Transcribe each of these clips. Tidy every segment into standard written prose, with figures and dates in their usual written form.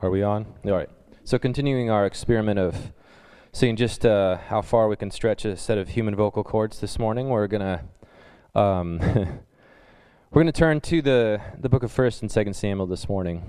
Are we on? All right. So continuing our experiment of seeing just how far we can stretch a set of human vocal cords this morning, we're gonna we're gonna turn to the book of 1st and 2nd Samuel this morning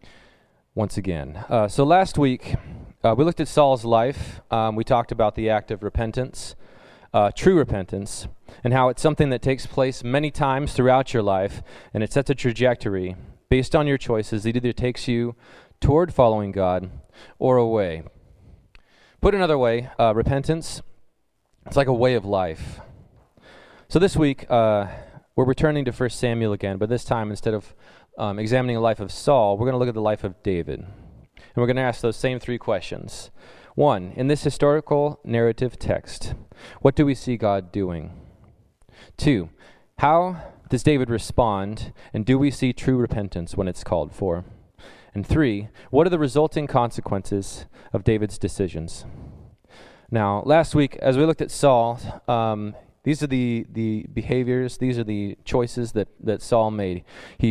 once again. So last week we looked at Saul's life. We talked about the act of repentance, true repentance, and how it's something that takes place many times throughout your life, and it sets a trajectory based on your choices. It either takes you toward following God or away. Put another way, repentance, it's like a way of life. So this week, we're returning to 1 Samuel again, but this time instead of examining the life of Saul, we're going to look at the life of David. And we're going to ask those same three questions. 1, in this historical narrative text, what do we see God doing? 2, how does David respond, and do we see true repentance when it's called for? And 3, what are the resulting consequences of David's decisions? Now, last week, as we looked at Saul, these are the behaviors, these are the choices that Saul made.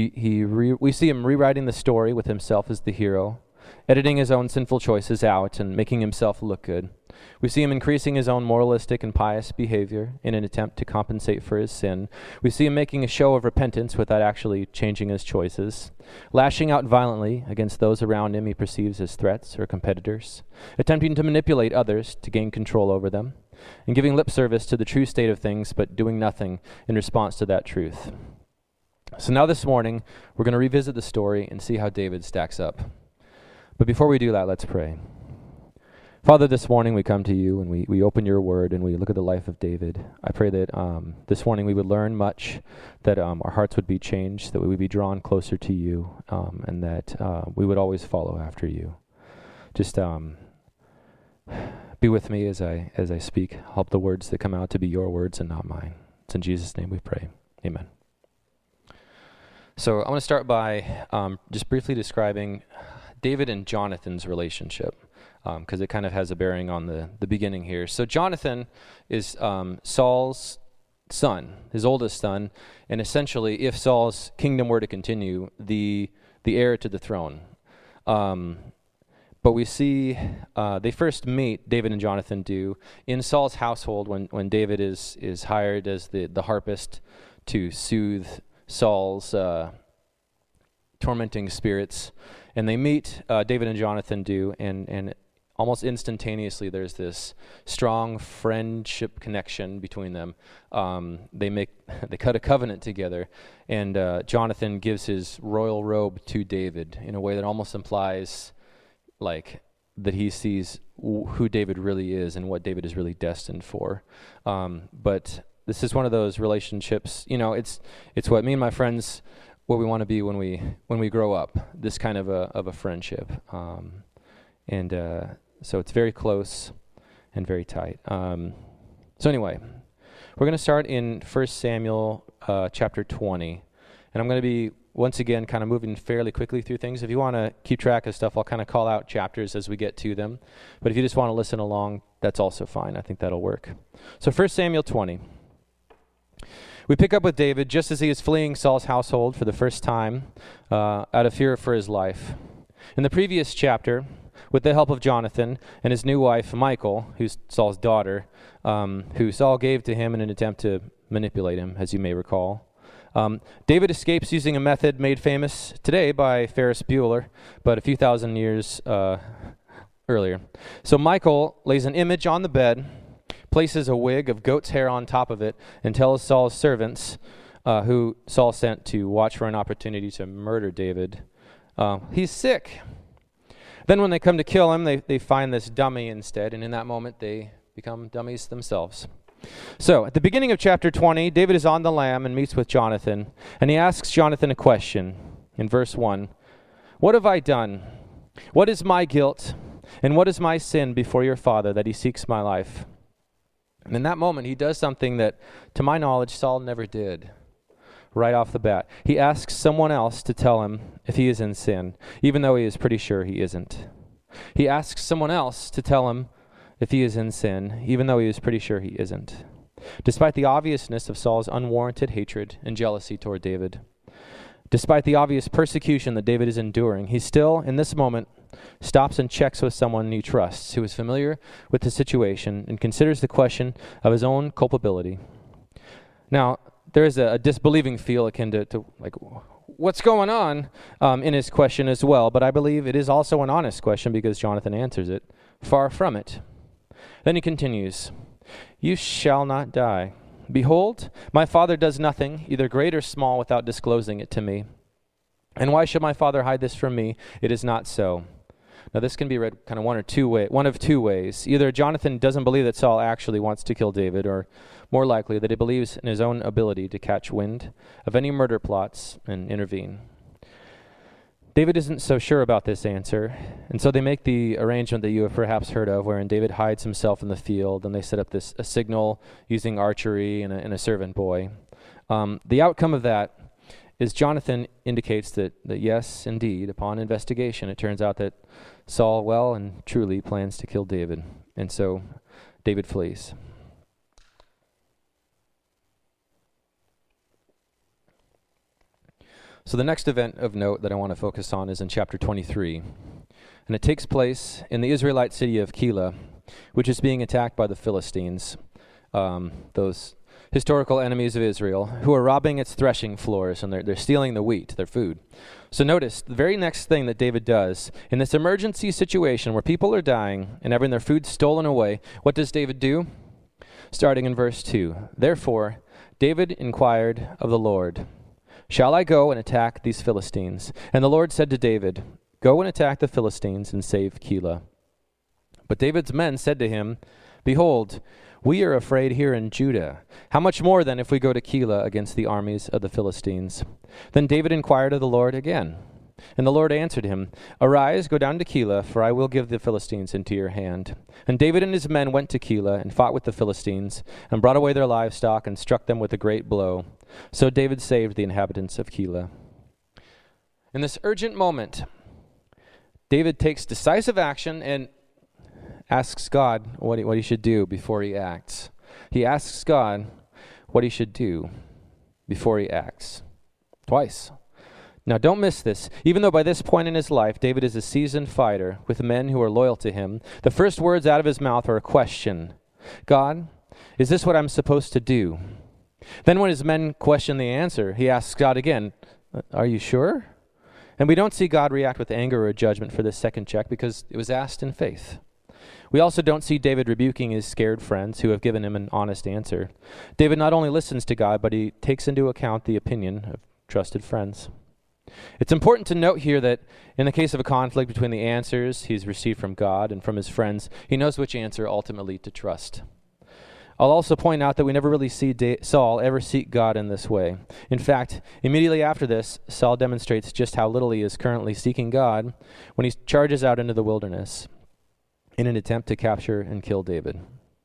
We see him rewriting the story with himself as the hero, editing his own sinful choices out and making himself look good. We see him increasing his own moralistic and pious behavior in an attempt to compensate for his sin. We see him making a show of repentance without actually changing his choices, lashing out violently against those around him he perceives as threats or competitors, attempting to manipulate others to gain control over them, and giving lip service to the true state of things but doing nothing in response to that truth. So now this morning, we're going to revisit the story and see how David stacks up. But before we do that, let's pray. Father, this morning we come to you and we open your word and we look at the life of David. I pray that this morning we would learn much, that our hearts would be changed, that we would be drawn closer to you, and that we would always follow after you. Just be with me as I speak. Help the words that come out to be your words and not mine. It's in Jesus' name we pray. Amen. So I want to start by just briefly describing David and Jonathan's relationship, because it kind of has a bearing on the beginning here. So Jonathan is Saul's son, his oldest son, and essentially, if Saul's kingdom were to continue, the heir to the throne. But we see they first meet, David and Jonathan do, in Saul's household when David is hired as the harpist to soothe Saul's tormenting spirits. And they meet, David and Jonathan do, and almost instantaneously there's this strong friendship connection between them. They cut a covenant together, and Jonathan gives his royal robe to David in a way that almost implies like that he sees who David really is and what David is really destined for. But this is one of those relationships, it's what me and my friends, what we want to be when we grow up, this kind of a friendship. So it's very close and very tight. So anyway, we're going to start in 1 Samuel chapter 20. And I'm going to be, once again, kind of moving fairly quickly through things. If you want to keep track of stuff, I'll kind of call out chapters as we get to them. But if you just want to listen along, that's also fine. I think that'll work. So 1 Samuel 20. We pick up with David just as he is fleeing Saul's household for the first time out of fear for his life. In the previous chapter, with the help of Jonathan and his new wife, Michal, who's Saul's daughter, who Saul gave to him in an attempt to manipulate him, as you may recall. David escapes using a method made famous today by Ferris Bueller, but a few thousand years earlier. So Michal lays an image on the bed, places a wig of goat's hair on top of it, and tells Saul's servants, who Saul sent to watch for an opportunity to murder David, he's sick. Then when they come to kill him, they find this dummy instead, and in that moment they become dummies themselves. So at the beginning of chapter 20, David is on the lam and meets with Jonathan, and he asks Jonathan a question in verse 1. What have I done? What is my guilt? And what is my sin before your father that he seeks my life? And in that moment, he does something that, to my knowledge, Saul never did. Right off the bat, he asks someone else to tell him if he is in sin, even though he is pretty sure he isn't. He asks someone else to tell him if he is in sin, even though he is pretty sure he isn't. Despite the obviousness of Saul's unwarranted hatred and jealousy toward David, despite the obvious persecution that David is enduring, he still, in this moment, stops and checks with someone he trusts, who is familiar with the situation and considers the question of his own culpability. Now, there is a disbelieving feel akin to like, what's going on in his question as well, but I believe it is also an honest question because Jonathan answers it. Far from it. Then he continues, "You shall not die. Behold, my father does nothing, either great or small, without disclosing it to me. And why should my father hide this from me? It is not so." Now this can be read kind of one of two ways. Either Jonathan doesn't believe that Saul actually wants to kill David, or more likely that he believes in his own ability to catch wind of any murder plots and intervene. David isn't so sure about this answer, and so they make the arrangement that you have perhaps heard of, wherein David hides himself in the field, and they set up a signal using archery and a servant boy. The outcome of that is Jonathan indicates that yes, indeed, upon investigation, it turns out that Saul well and truly plans to kill David, and so David flees. So the next event of note that I want to focus on is in chapter 23, and it takes place in the Israelite city of Keilah, which is being attacked by the Philistines, those historical enemies of Israel, who are robbing its threshing floors, and they're stealing the wheat, their food. So notice, the very next thing that David does, in this emergency situation where people are dying and having their food stolen away, what does David do? Starting in verse 2, "Therefore David inquired of the Lord, 'Shall I go and attack these Philistines?' And the Lord said to David, 'Go and attack the Philistines and save Keilah.' But David's men said to him, 'Behold, we are afraid here in Judah. How much more then if we go to Keilah against the armies of the Philistines?' Then David inquired of the Lord again. And the Lord answered him, 'Arise, go down to Keilah, for I will give the Philistines into your hand.' And David and his men went to Keilah and fought with the Philistines, and brought away their livestock and struck them with a great blow. So David saved the inhabitants of Keilah." In this urgent moment, David takes decisive action and asks God what he should do before he acts. He asks God what he should do before he acts. Twice. Now don't miss this. Even though by this point in his life, David is a seasoned fighter with men who are loyal to him, the first words out of his mouth are a question. "God, is this what I'm supposed to do?" Then when his men question the answer, he asks God again, "Are you sure?" And we don't see God react with anger or judgment for this second check because it was asked in faith. We also don't see David rebuking his scared friends who have given him an honest answer. David not only listens to God, but he takes into account the opinion of trusted friends. It's important to note here that in the case of a conflict between the answers he's received from God and from his friends, he knows which answer ultimately to trust. I'll also point out that we never really see Saul ever seek God in this way. In fact, immediately after this, Saul demonstrates just how little he is currently seeking God when he charges out into the wilderness in an attempt to capture and kill David.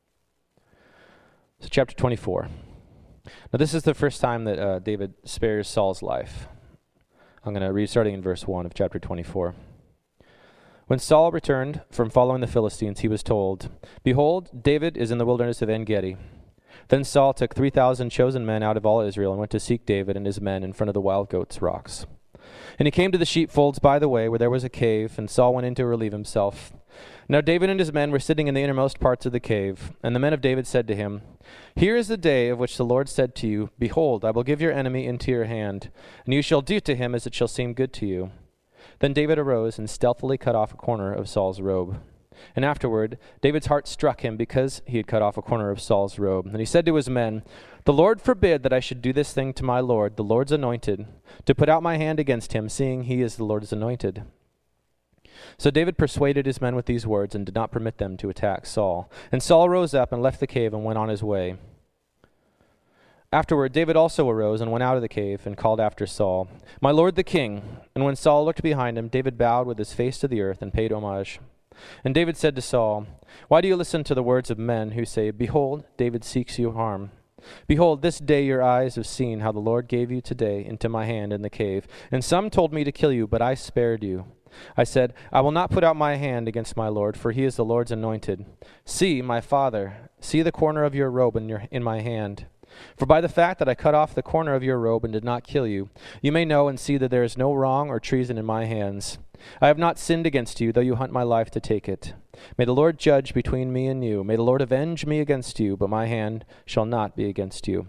So chapter 24. Now this is the first time that David spares Saul's life. I'm going to read starting in verse 1 of chapter 24. "When Saul returned from following the Philistines, he was told, 'Behold, David is in the wilderness of En-Gedi.' Then Saul took 3,000 chosen men out of all Israel and went to seek David and his men in front of the wild goats' rocks. And he came to the sheepfolds by the way, where there was a cave, and Saul went in to relieve himself. Now David and his men were sitting in the innermost parts of the cave, and the men of David said to him, 'Here is the day of which the Lord said to you, Behold, I will give your enemy into your hand, and you shall do to him as it shall seem good to you.' Then David arose and stealthily cut off a corner of Saul's robe. And afterward, David's heart struck him because he had cut off a corner of Saul's robe. And he said to his men, 'The Lord forbid that I should do this thing to my Lord, the Lord's anointed, to put out my hand against him, seeing he is the Lord's anointed.' So David persuaded his men with these words and did not permit them to attack Saul. And Saul rose up and left the cave and went on his way. Afterward, David also arose and went out of the cave and called after Saul, 'My lord the king.' And when Saul looked behind him, David bowed with his face to the earth and paid homage. And David said to Saul, 'Why do you listen to the words of men who say, Behold, David seeks you harm? Behold, this day your eyes have seen how the Lord gave you today into my hand in the cave. And some told me to kill you, but I spared you. I said, I will not put out my hand against my Lord, for he is the Lord's anointed. See, my father, see the corner of your robe in my hand. For by the fact that I cut off the corner of your robe and did not kill you, you may know and see that there is no wrong or treason in my hands. I have not sinned against you, though you hunt my life to take it. May the Lord judge between me and you. May the Lord avenge me against you, but my hand shall not be against you.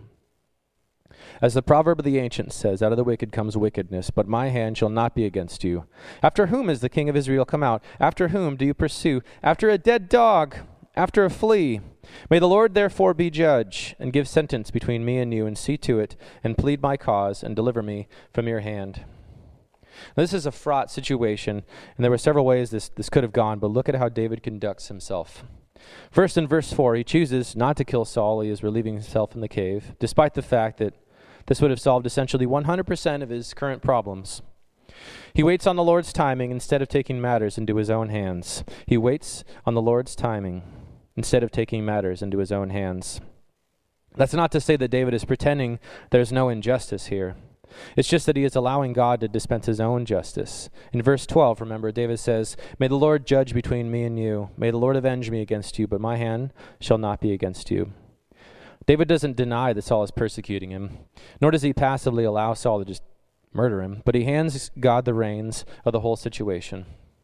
As the proverb of the ancients says, out of the wicked comes wickedness, but my hand shall not be against you. After whom is the king of Israel come out? After whom do you pursue? After a dead dog, after a flea. May the Lord therefore be judge, and give sentence between me and you, and see to it, and plead my cause, and deliver me from your hand. Now, this is a fraught situation, and there were several ways this could have gone, but look at how David conducts himself. First, in verse 4, he chooses not to kill Saul. He is relieving himself in the cave, despite the fact that this would have solved essentially 100% of his current problems. He waits on the Lord's timing instead of taking matters into his own hands. He waits on the Lord's timing instead of taking matters into his own hands. That's not to say that David is pretending there's no injustice here. It's just that he is allowing God to dispense his own justice. In verse 12, remember, David says, "May the Lord judge between me and you. May the Lord avenge me against you, but my hand shall not be against you." David doesn't deny that Saul is persecuting him, nor does he passively allow Saul to just murder him, but he hands God the reins of the whole situation.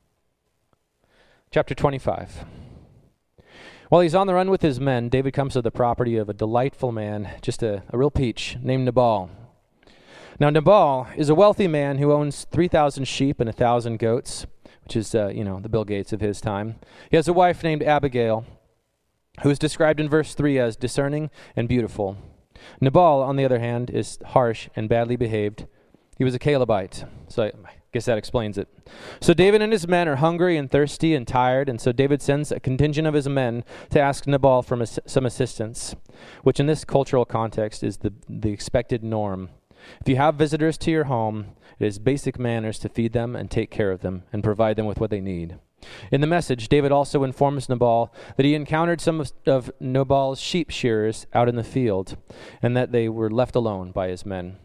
Chapter 25. While he's on the run with his men, David comes to the property of a delightful man, just a real peach, named Nabal. Now, Nabal is a wealthy man who owns 3,000 sheep and 1,000 goats, which is, the Bill Gates of his time. He has a wife named Abigail, who is described in verse 3 as discerning and beautiful. Nabal, on the other hand, is harsh and badly behaved. He was a Calebite, so I guess that explains it. So David and his men are hungry and thirsty and tired, and so David sends a contingent of his men to ask Nabal for some assistance, which in this cultural context is the expected norm. If you have visitors to your home, it is basic manners to feed them and take care of them and provide them with what they need. In the message, David also informs Nabal that he encountered some of Nabal's sheep shearers out in the field and that they were left alone by his men.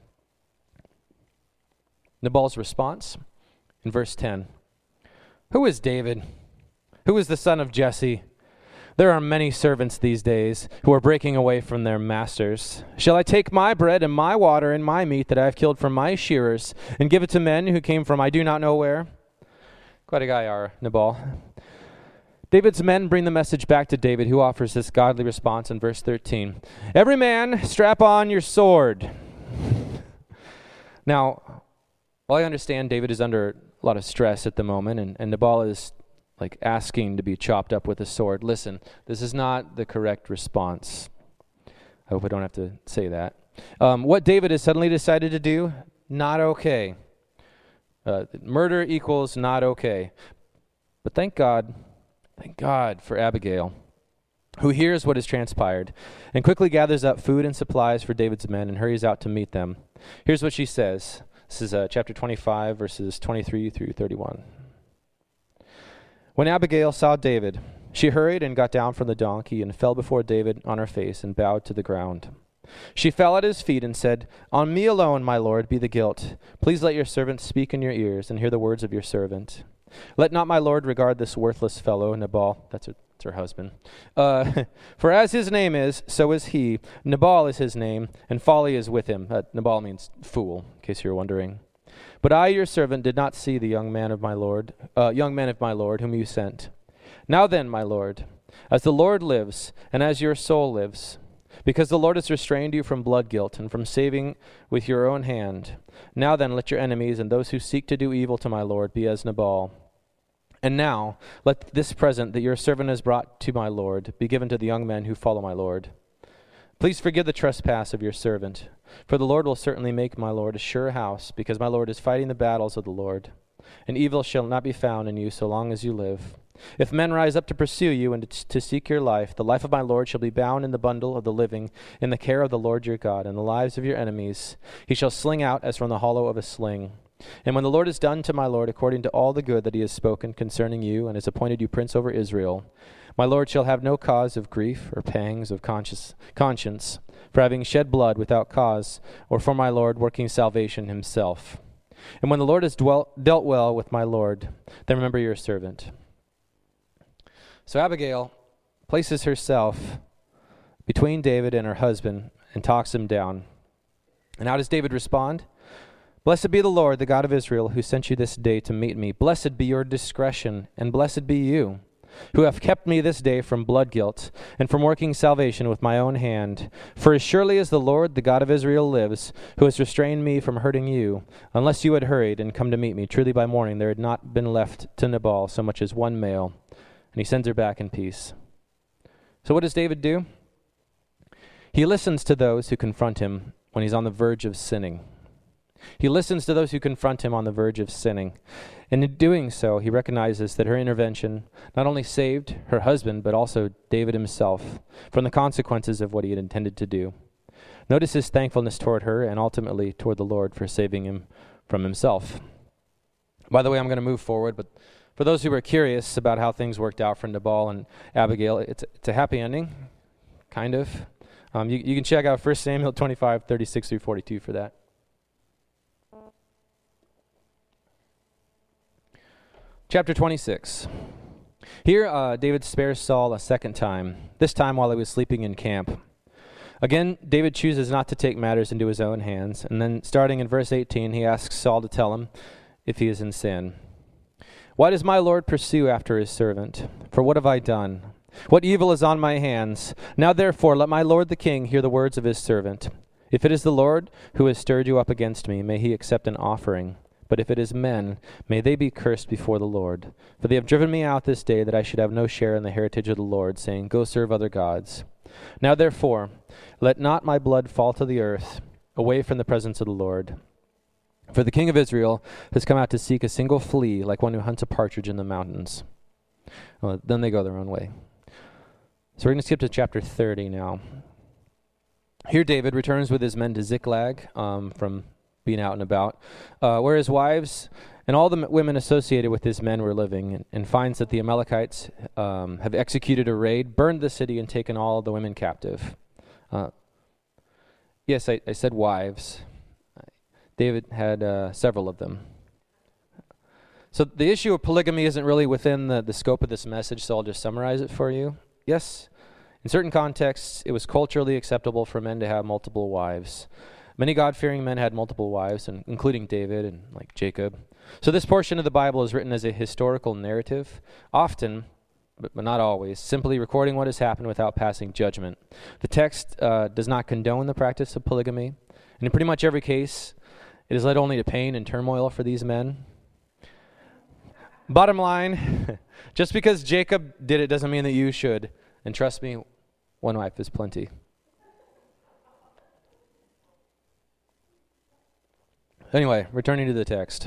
Nabal's response in verse 10. "Who is David? Who is the son of Jesse? There are many servants these days who are breaking away from their masters. Shall I take my bread and my water and my meat that I have killed from my shearers and give it to men who came from I do not know where?" Quite a guy, our Nabal. David's men bring the message back to David, who offers this godly response in verse 13. "Every man strap on your sword." Now, while I understand David is under a lot of stress at the moment, and Nabal is like asking to be chopped up with a sword. Listen, this is not the correct response. I hope I don't have to say that. What David has suddenly decided to do, not okay. Murder equals not okay. But thank God for Abigail, who hears what has transpired and quickly gathers up food and supplies for David's men and hurries out to meet them. Here's what she says. This is chapter 25, verses 23 through 31. "When Abigail saw David, she hurried and got down from the donkey and fell before David on her face and bowed to the ground. She fell at his feet and said, 'On me alone, my lord, be the guilt. Please let your servant speak in your ears and hear the words of your servant. Let not my lord regard this worthless fellow, Nabal,'" that's her husband, "for as his name is, so is he. Nabal is his name, and folly is with him." Nabal means fool, in case you're wondering. "But I, your servant, did not see the young man of my lord, whom you sent. Now then, my lord, as the Lord lives, and as your soul lives, because the Lord has restrained you from blood guilt and from saving with your own hand. Now then, let your enemies and those who seek to do evil to my lord be as Nabal. And now, let this present that your servant has brought to my lord be given to the young men who follow my lord. Please forgive the trespass of your servant, for the Lord will certainly make my lord a sure house, because my lord is fighting the battles of the Lord. And evil shall not be found in you so long as you live. If men rise up to pursue you and to seek your life, the life of my lord shall be bound in the bundle of the living in the care of the Lord your God, and the lives of your enemies he shall sling out as from the hollow of a sling. And when the Lord has done to my lord according to all the good that he has spoken concerning you, and has appointed you prince over Israel, my lord shall have no cause of grief or pangs of conscience for having shed blood without cause, or for my lord working salvation himself. And when the Lord has dealt well with my lord, then remember your servant." So Abigail places herself between David and her husband and talks him down. And how does David respond? Blessed be the Lord, the God of Israel, who sent you this day to meet me. Blessed be your discretion, and blessed be you, who have kept me this day from blood guilt, and from working salvation with my own hand. For as surely as the Lord, the God of Israel, lives, who has restrained me from hurting you, unless you had hurried and come to meet me, truly by morning there had not been left to Nabal so much as one male. And he sends her back in peace. So what does David do? He listens to those who confront him when he's on the verge of sinning. He listens to those who confront him on the verge of sinning. And in doing so, he recognizes that her intervention not only saved her husband, but also David himself from the consequences of what he had intended to do. Notice his thankfulness toward her and ultimately toward the Lord for saving him from himself. By the way, I'm going to move forward, but for those who are curious about how things worked out for Nabal and Abigail, it's a happy ending, kind of. You can check out 1 Samuel 25, 36 through 42 for that. Chapter 26. Here, David spares Saul a second time, this time while he was sleeping in camp. Again, David chooses not to take matters into his own hands, and then starting in verse 18, he asks Saul to tell him if he is in sin. Why does my Lord pursue after his servant? For what have I done? What evil is on my hands? Now therefore let my lord the king hear the words of his servant. If it is the Lord who has stirred you up against me, may he accept an offering. But if it is men, may they be cursed before the Lord. For they have driven me out this day that I should have no share in the heritage of the Lord, saying, Go serve other gods. Now therefore, let not my blood fall to the earth, away from the presence of the Lord. For the king of Israel has come out to seek a single flea, like one who hunts a partridge in the mountains. Well, then they go their own way. So we're going to skip to chapter 30 now. Here David returns with his men to Ziklag from being out and about, where his wives and all the women associated with his men were living, and finds that the Amalekites have executed a raid, burned the city, and taken all the women captive. Yes, I said wives. David had several of them. So the issue of polygamy isn't really within the scope of this message, so I'll just summarize it for you. Yes, in certain contexts, it was culturally acceptable for men to have multiple wives. Many God-fearing men had multiple wives, including David and like Jacob. So this portion of the Bible is written as a historical narrative, often, but not always, simply recording what has happened without passing judgment. The text does not condone the practice of polygamy, and in pretty much every case, it has led only to pain and turmoil for these men. Bottom line, just because Jacob did it doesn't mean that you should. And trust me, one wife is plenty. Anyway, returning to the text.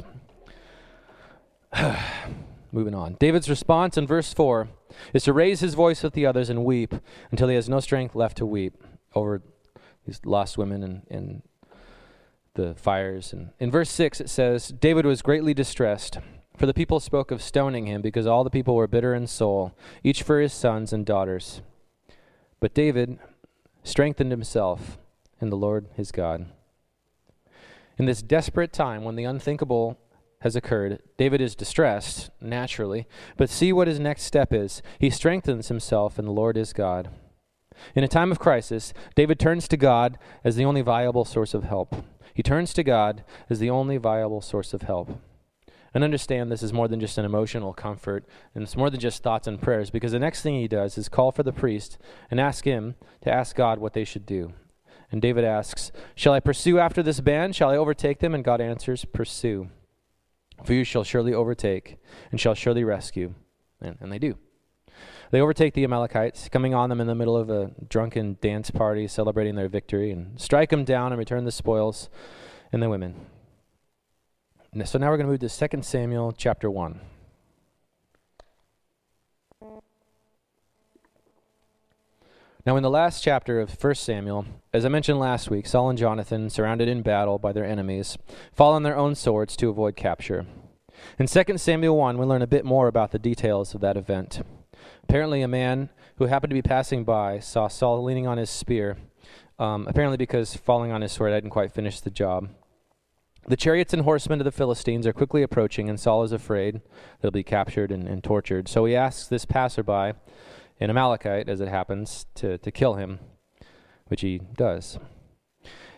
Moving on. David's response in verse 4 is to raise his voice with the others and weep until he has no strength left to weep over these lost women and the fires. And in verse 6 it says, David was greatly distressed, for the people spoke of stoning him because all the people were bitter in soul, each for his sons and daughters. But David strengthened himself in the Lord his God. In this desperate time when the unthinkable has occurred, David is distressed, naturally, but see what his next step is. He strengthens himself in the Lord his God. In a time of crisis, David turns to God as the only viable source of help. He turns to God as the only viable source of help. And understand this is more than just an emotional comfort, and it's more than just thoughts and prayers, because the next thing he does is call for the priest and ask him to ask God what they should do. And David asks, Shall I pursue after this band? Shall I overtake them? And God answers, Pursue. For you shall surely overtake and shall surely rescue. And they do. They overtake the Amalekites, coming on them in the middle of a drunken dance party, celebrating their victory, and strike them down and return the spoils and the women. So now we're going to move to 2 Samuel chapter 1. Now in the last chapter of 1 Samuel, as I mentioned last week, Saul and Jonathan, surrounded in battle by their enemies, fall on their own swords to avoid capture. In 2 Samuel 1, we learn a bit more about the details of that event. Apparently a man who happened to be passing by saw Saul leaning on his spear, apparently because falling on his sword hadn't quite finished the job. The chariots and horsemen of the Philistines are quickly approaching, and Saul is afraid they'll be captured and tortured. So he asks this passerby, an Amalekite, as it happens, to kill him, which he does.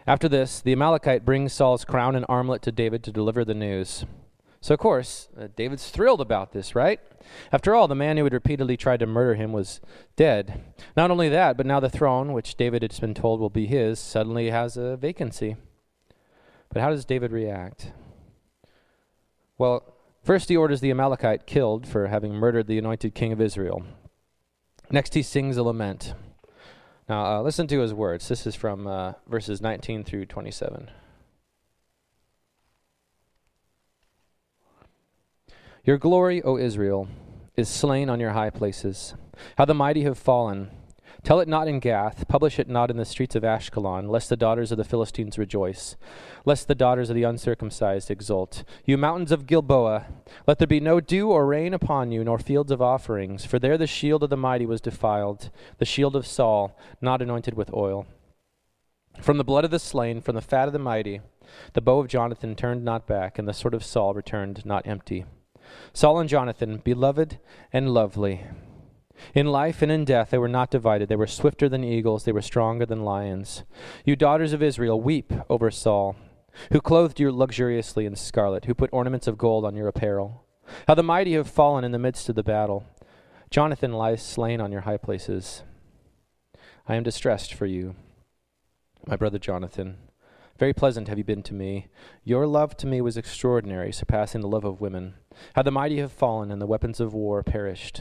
After this, the Amalekite brings Saul's crown and armlet to David to deliver the news. So, of course, David's thrilled about this, right? After all, the man who had repeatedly tried to murder him was dead. Not only that, but now the throne, which David had been told will be his, suddenly has a vacancy. But how does David react? Well, first he orders the Amalekite killed for having murdered the anointed king of Israel. Next he sings a lament. Now listen to his words. This is from verses 19 through 27. Your glory, O Israel, is slain on your high places. How the mighty have fallen. Tell it not in Gath, publish it not in the streets of Ashkelon, lest the daughters of the Philistines rejoice, lest the daughters of the uncircumcised exult. You mountains of Gilboa, let there be no dew or rain upon you, nor fields of offerings, for there the shield of the mighty was defiled, the shield of Saul, not anointed with oil. From the blood of the slain, from the fat of the mighty, the bow of Jonathan turned not back, and the sword of Saul returned not empty. Saul and Jonathan, beloved and lovely. In life and in death they were not divided. They were swifter than eagles. They were stronger than lions. You daughters of Israel, weep over Saul, who clothed you luxuriously in scarlet, who put ornaments of gold on your apparel. How the mighty have fallen in the midst of the battle. Jonathan lies slain on your high places. I am distressed for you, my brother Jonathan. Very pleasant have you been to me. Your love to me was extraordinary, surpassing the love of women. How the mighty have fallen, and the weapons of war perished.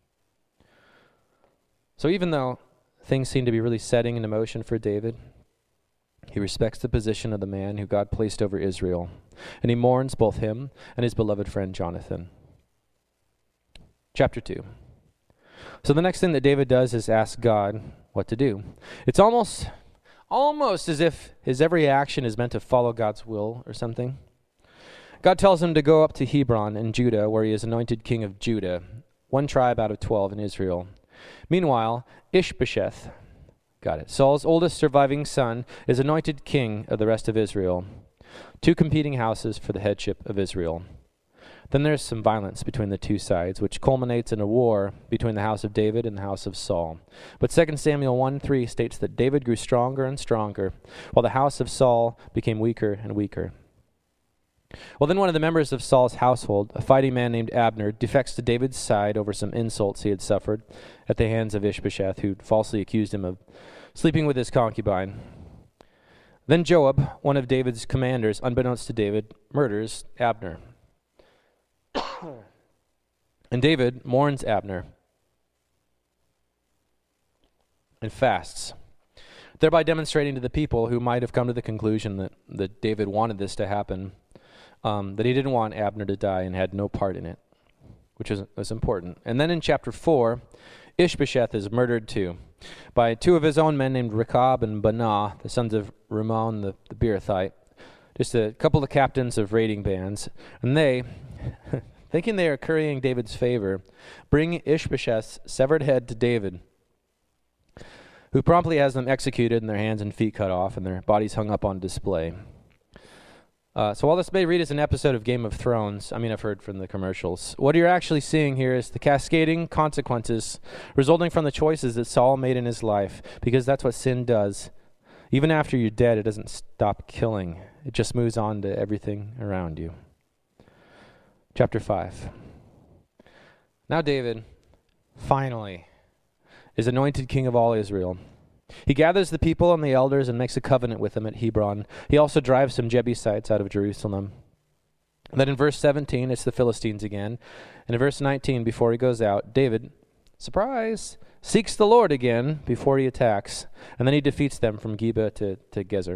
So even though things seem to be really setting into motion for David, he respects the position of the man who God placed over Israel, and he mourns both him and his beloved friend Jonathan. Chapter 2. So the next thing that David does is ask God what to do. It's almost as if his every action is meant to follow God's will or something. God tells him to go up to Hebron in Judah, where he is anointed king of Judah, one tribe out of 12 in Israel. Meanwhile, Ishbosheth, Saul's oldest surviving son, is anointed king of the rest of Israel. Two competing houses for the headship of Israel. Then there's some violence between the two sides, which culminates in a war between the house of David and the house of Saul. But 2 Samuel 1:3 states that David grew stronger and stronger, while the house of Saul became weaker and weaker. Well, then one of the members of Saul's household, a fighting man named Abner, defects to David's side over some insults he had suffered at the hands of Ishbosheth, who falsely accused him of sleeping with his concubine. Then Joab, one of David's commanders, unbeknownst to David, murders Abner. And David mourns Abner and fasts, thereby demonstrating to the people who might have come to the conclusion that David wanted this to happen, that he didn't want Abner to die and had no part in it, which was important. And then in chapter 4, Ishbosheth is murdered too by two of his own men named Rechab and Baanah, the sons of Rimmon the Beerothite, just a couple of captains of raiding bands. And they, thinking they are currying David's favor, bring Ishbosheth's severed head to David, who promptly has them executed and their hands and feet cut off and their bodies hung up on display. So while this may read as an episode of Game of Thrones, I've heard from the commercials, what you're actually seeing here is the cascading consequences resulting from the choices that Saul made in his life, because that's what sin does. Even after you're dead, it doesn't stop killing. It just moves on to everything around you. Chapter 5. Now David, finally, is anointed king of all Israel. He gathers the people and the elders and makes a covenant with them at Hebron. He also drives some Jebusites out of Jerusalem. And then in verse 17, it's the Philistines again. And in verse 19, before he goes out, David, surprise, seeks the Lord again before he attacks. And then he defeats them from Geba to Gezer.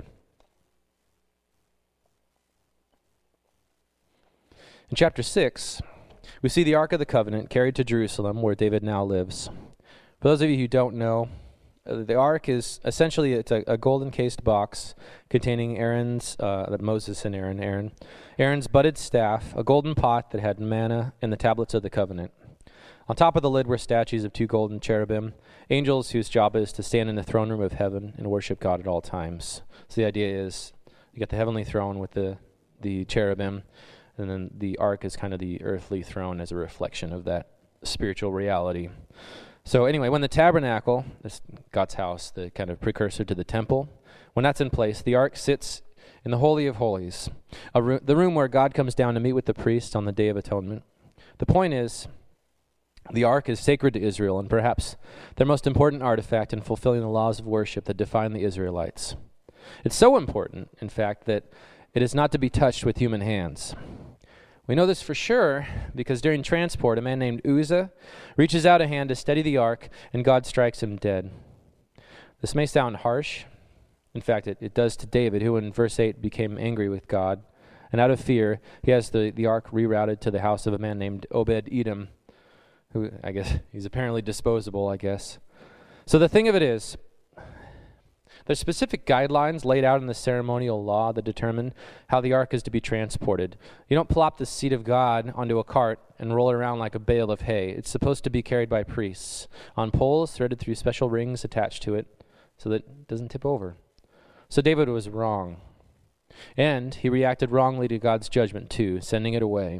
In chapter 6, we see the Ark of the Covenant carried to Jerusalem, where David now lives. For those of you who don't know, the Ark is essentially it's a golden-cased box containing Moses and Aaron's budded staff, a golden pot that had manna, and the tablets of the covenant. On top of the lid were statues of two golden cherubim, angels whose job is to stand in the throne room of heaven and worship God at all times. So the idea is you got the heavenly throne with the cherubim, and then the Ark is kind of the earthly throne as a reflection of that spiritual reality. So anyway, when the tabernacle, this God's house, the kind of precursor to the temple, When that's in place, the ark sits in the Holy of Holies, the room where God comes down to meet with the priests on the Day of Atonement. The point is, the ark is sacred to Israel and perhaps their most important artifact in fulfilling the laws of worship that define the Israelites. It's so important, in fact, that it is not to be touched with human hands. We know this for sure because during transport, a man named Uzzah reaches out a hand to steady the ark, and God strikes him dead. This may sound harsh. In fact, it does to David, who in verse 8 became angry with God. And out of fear, he has the ark rerouted to the house of a man named Obed-Edom, who I guess he's apparently disposable, I guess. So the thing of it is, there's specific guidelines laid out in the ceremonial law that determine how the ark is to be transported. You don't plop the seat of God onto a cart and roll it around like a bale of hay. It's supposed to be carried by priests on poles threaded through special rings attached to it so that it doesn't tip over. So David was wrong. And he reacted wrongly to God's judgment too, sending it away.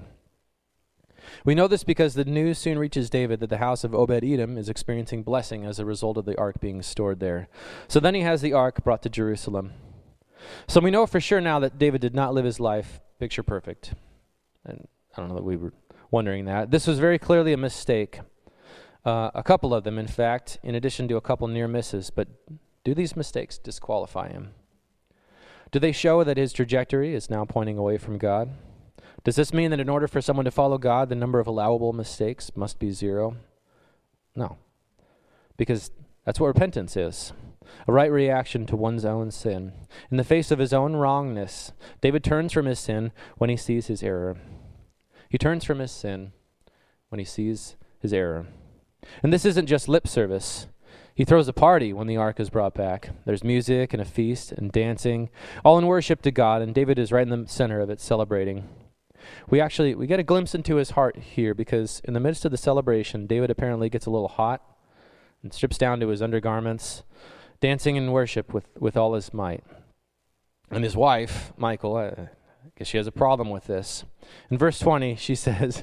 We know this because the news soon reaches David that the house of Obed-Edom is experiencing blessing as a result of the ark being stored there. So then he has the ark brought to Jerusalem. So we know for sure now that David did not live his life picture perfect. And I don't know that we were wondering that. This was very clearly a mistake. A couple of them, in fact, in addition to a couple near misses. But do these mistakes disqualify him? Do they show that his trajectory is now pointing away from God? Does this mean that in order for someone to follow God, the number of allowable mistakes must be 0? No. Because that's what repentance is. A right reaction to one's own sin. In the face of his own wrongness, David turns from his sin when he sees his error. He turns from his sin when he sees his error. And this isn't just lip service. He throws a party when the ark is brought back. There's music and a feast and dancing, all in worship to God, and David is right in the center of it, celebrating. We get a glimpse into his heart here because in the midst of the celebration, David apparently gets a little hot and strips down to his undergarments, dancing in worship with all his might. And his wife, Michal, I guess she has a problem with this. In verse 20, she says,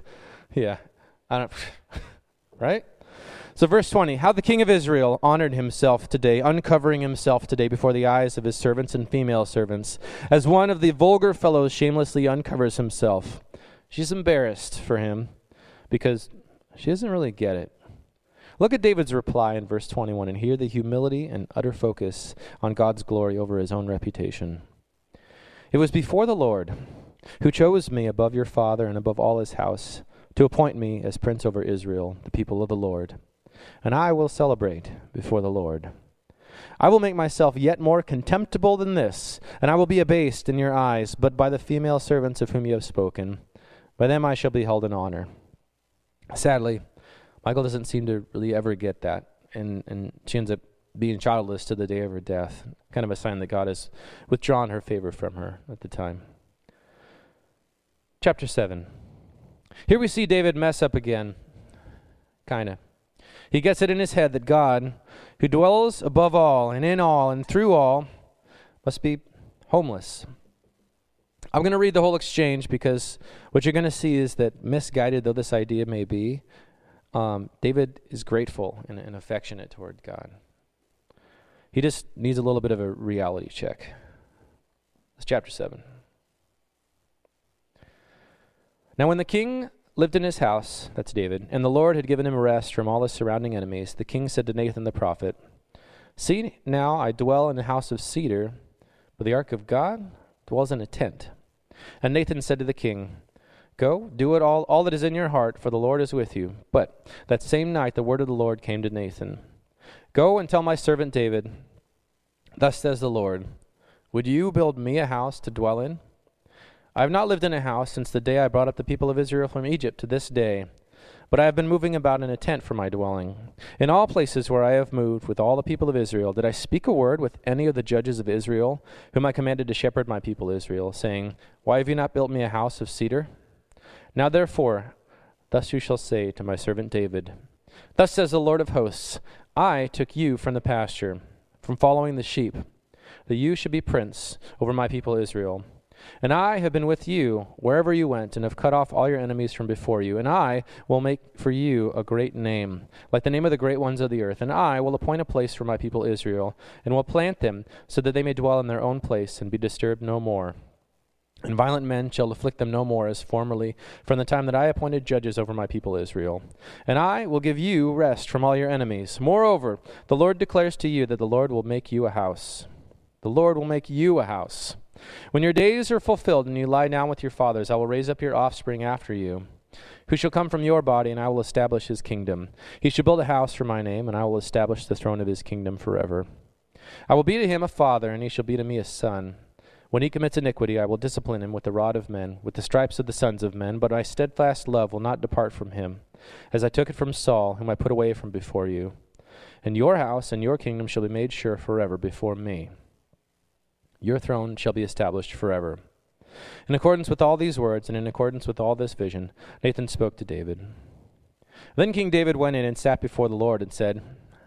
right? So verse 20, how the king of Israel honored himself today, uncovering himself today before the eyes of his servants and female servants, as one of the vulgar fellows shamelessly uncovers himself. She's embarrassed for him because she doesn't really get it. Look at David's reply in verse 21 and hear the humility and utter focus on God's glory over his own reputation. It was before the Lord who chose me above your father and above all his house to appoint me as prince over Israel, the people of the Lord. And I will celebrate before the Lord. I will make myself yet more contemptible than this, and I will be abased in your eyes, but by the female servants of whom you have spoken. By them I shall be held in honor. Sadly, Michal doesn't seem to really ever get that, and she ends up being childless to the day of her death, kind of a sign that God has withdrawn her favor from her at the time. Chapter 7. Here we see David mess up again, kind of. He gets it in his head that God, who dwells above all and in all and through all, must be homeless. I'm going to read the whole exchange because what you're going to see is that misguided though this idea may be, David is grateful and affectionate toward God. He just needs a little bit of a reality check. It's chapter 7. Now when the king lived in his house, that's David, and the Lord had given him rest from all his surrounding enemies, the king said to Nathan the prophet, see, now I dwell in a house of cedar, but the ark of God dwells in a tent. And Nathan said to the king, go, do it all that is in your heart, for the Lord is with you. But that same night the word of the Lord came to Nathan. Go and tell my servant David, thus says the Lord, would you build me a house to dwell in? I have not lived in a house since the day I brought up the people of Israel from Egypt to this day, but I have been moving about in a tent for my dwelling. In all places where I have moved with all the people of Israel, did I speak a word with any of the judges of Israel, whom I commanded to shepherd my people Israel, saying, why have you not built me a house of cedar? Now therefore, thus you shall say to my servant David, thus says the Lord of hosts, I took you from the pasture, from following the sheep, that you should be prince over my people Israel. And I have been with you wherever you went, and have cut off all your enemies from before you. And I will make for you a great name, like the name of the great ones of the earth. And I will appoint a place for my people Israel, and will plant them, so that they may dwell in their own place, and be disturbed no more. And violent men shall afflict them no more as formerly, from the time that I appointed judges over my people Israel. And I will give you rest from all your enemies. Moreover, the Lord declares to you that the Lord will make you a house. The Lord will make you a house. When your days are fulfilled and you lie down with your fathers, I will raise up your offspring after you, who shall come from your body, and I will establish his kingdom. He shall build a house for my name, and I will establish the throne of his kingdom forever. I will be to him a father, and he shall be to me a son. When he commits iniquity, I will discipline him with the rod of men, with the stripes of the sons of men. But my steadfast love will not depart from him, as I took it from Saul, whom I put away from before you. And your house and your kingdom shall be made sure forever before me. Your throne shall be established forever. In accordance with all these words, and in accordance with all this vision, Nathan spoke to David. Then King David went in and sat before the Lord and said,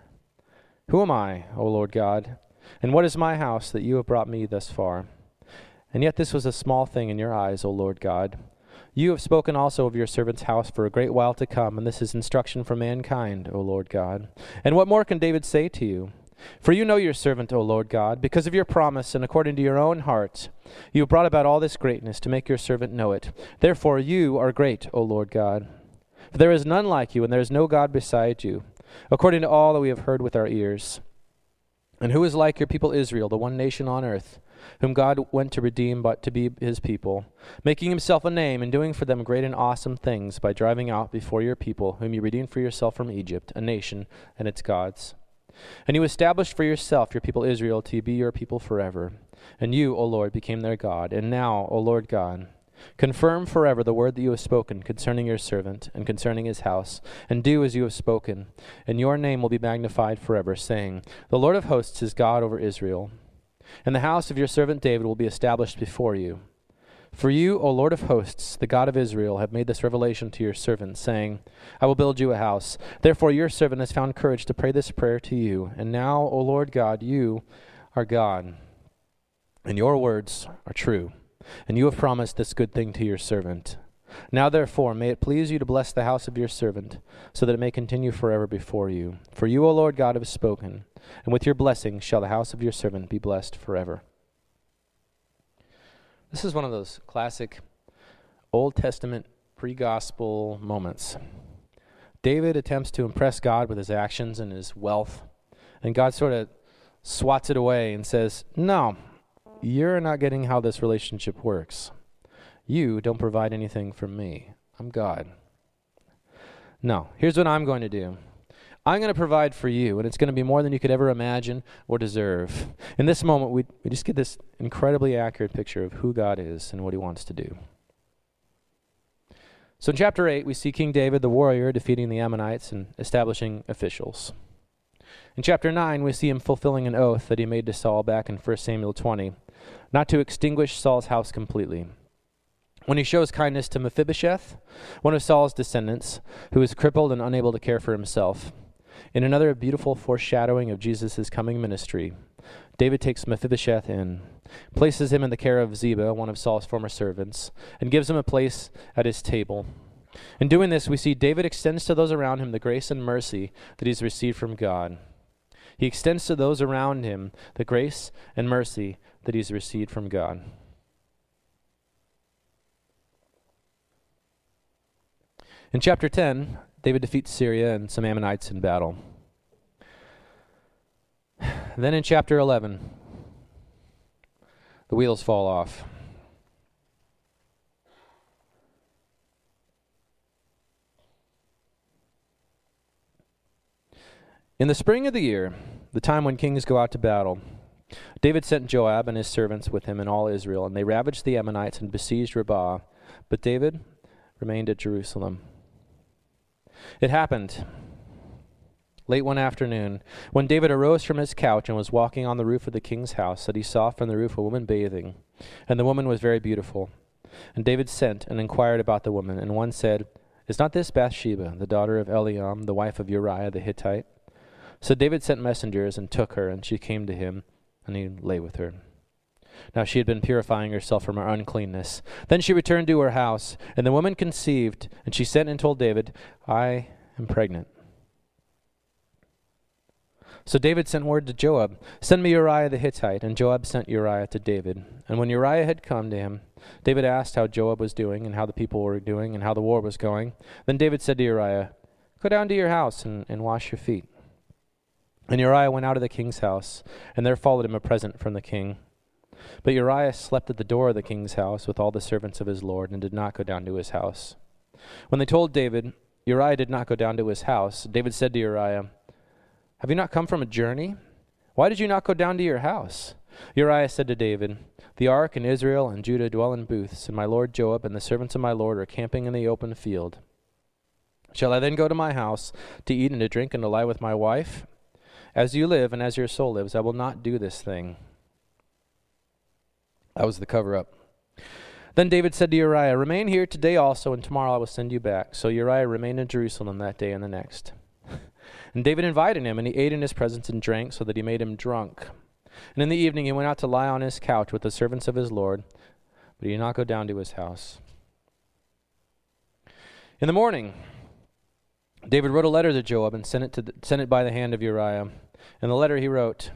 Who am I, O Lord God? And what is my house that you have brought me thus far? And yet this was a small thing in your eyes, O Lord God. You have spoken also of your servant's house for a great while to come, and this is instruction for mankind, O Lord God. And what more can David say to you? For you know your servant, O Lord God, because of your promise and according to your own heart. You have brought about all this greatness to make your servant know it. Therefore you are great, O Lord God. For there is none like you, and there is no God beside you, according to all that we have heard with our ears. And who is like your people Israel, the one nation on earth, whom God went to redeem but to be his people, making himself a name and doing for them great and awesome things by driving out before your people, whom you redeemed for yourself from Egypt, a nation and its gods. And you established for yourself your people Israel to be your people forever. And you, O Lord, became their God. And now, O Lord God, confirm forever the word that you have spoken concerning your servant and concerning his house, and do as you have spoken. And your name will be magnified forever, saying, The Lord of hosts is God over Israel. And the house of your servant David will be established before you. For you, O Lord of hosts, the God of Israel, have made this revelation to your servant, saying, I will build you a house. Therefore your servant has found courage to pray this prayer to you. And now, O Lord God, you are God, and your words are true. And you have promised this good thing to your servant. Now therefore may it please you to bless the house of your servant, so that it may continue forever before you. For you, O Lord God, have spoken, and with your blessing shall the house of your servant be blessed forever. This is one of those classic Old Testament pre-gospel moments. David attempts to impress God with his actions and his wealth, and God sort of swats it away and says, No, you're not getting how this relationship works. You don't provide anything for me. I'm God. No, here's what I'm going to do. I'm going to provide for you, and it's going to be more than you could ever imagine or deserve. In this moment, we just get this incredibly accurate picture of who God is and what he wants to do. So in chapter 8, we see King David, the warrior, defeating the Ammonites and establishing officials. In chapter 9, we see him fulfilling an oath that he made to Saul back in 1 Samuel 20, not to extinguish Saul's house completely. When he shows kindness to Mephibosheth, one of Saul's descendants, who is crippled and unable to care for himself. In another beautiful foreshadowing of Jesus' coming ministry, David takes Mephibosheth in, places him in the care of Ziba, one of Saul's former servants, and gives him a place at his table. In doing this, we see David extends to those around him the grace and mercy that he's received from God. He extends to those around him the grace and mercy that he's received from God. In chapter 10, David defeats Syria and some Ammonites in battle. Then in chapter 11, the wheels fall off. In the spring of the year, the time when kings go out to battle, David sent Joab and his servants with him and all Israel, and they ravaged the Ammonites and besieged Rabbah, but David remained at Jerusalem. It happened late one afternoon, when David arose from his couch and was walking on the roof of the king's house, that he saw from the roof a woman bathing, and the woman was very beautiful. And David sent and inquired about the woman, and one said, Is not this Bathsheba, the daughter of Eliam, the wife of Uriah the Hittite? So David sent messengers and took her, and she came to him, and he lay with her. Now she had been purifying herself from her uncleanness. Then she returned to her house, and the woman conceived, and she sent and told David, I am pregnant. So David sent word to Joab, send me Uriah the Hittite. And Joab sent Uriah to David. And when Uriah had come to him, David asked how Joab was doing, and how the people were doing, and how the war was going. Then David said to Uriah, go down to your house and wash your feet. And Uriah went out of the king's house, and there followed him a present from the king. But Uriah slept at the door of the king's house with all the servants of his lord, and did not go down to his house. When they told David, Uriah did not go down to his house, David said to Uriah, have you not come from a journey? Why did you not go down to your house? Uriah said to David, the ark and Israel and Judah dwell in booths, and my lord Joab and the servants of my lord are camping in the open field. Shall I then go to my house to eat and to drink and to lie with my wife? As you live and as your soul lives, I will not do this thing. That was the cover-up. Then David said to Uriah, remain here today also, and tomorrow I will send you back. So Uriah remained in Jerusalem that day and the next. And David invited him, and he ate in his presence and drank, so that he made him drunk. And in the evening he went out to lie on his couch with the servants of his lord, but he did not go down to his house. In the morning, David wrote a letter to Joab and sent it by the hand of Uriah. In the letter he wrote,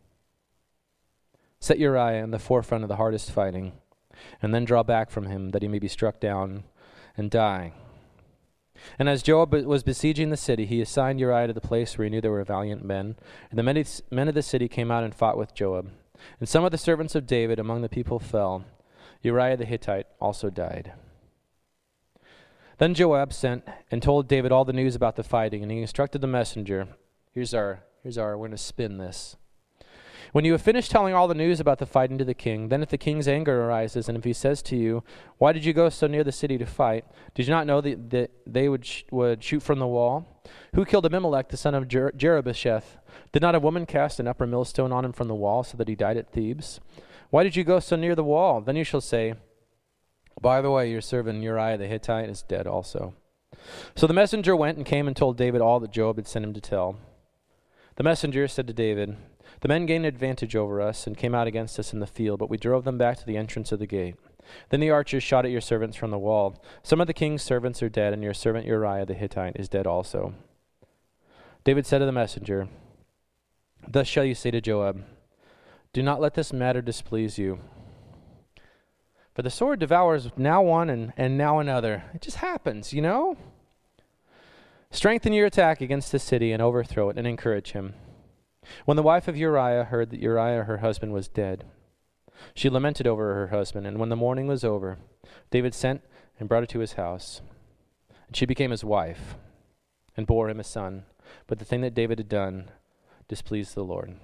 set Uriah in the forefront of the hardest fighting, and then draw back from him, that he may be struck down and die. And as Joab was besieging the city, he assigned Uriah to the place where he knew there were valiant men. And the men of the city came out and fought with Joab. And some of the servants of David among the people fell. Uriah the Hittite also died. Then Joab sent and told David all the news about the fighting, and he instructed the messenger. We're going to spin this. When you have finished telling all the news about the fighting to the king, then if the king's anger arises, and if he says to you, why did you go so near the city to fight? Did you not know that they would shoot from the wall? Who killed Abimelech, the son of Jerubbesheth? Did not a woman cast an upper millstone on him from the wall, so that he died at Thebes? Why did you go so near the wall? Then you shall say, by the way, your servant Uriah the Hittite is dead also. So the messenger went and came and told David all that Joab had sent him to tell. The messenger said to David, the men gained advantage over us and came out against us in the field, but we drove them back to the entrance of the gate. Then the archers shot at your servants from the wall. Some of the king's servants are dead, and your servant Uriah the Hittite is dead also. David said to the messenger, thus shall you say to Joab, do not let this matter displease you. For the sword devours now one and now another. It just happens, you know? Strengthen your attack against the city and overthrow it, and encourage him. When the wife of Uriah heard that Uriah her husband was dead, she lamented over her husband, and when the mourning was over, David sent and brought her to his house. And she became his wife, and bore him a son. But the thing that David had done displeased the Lord.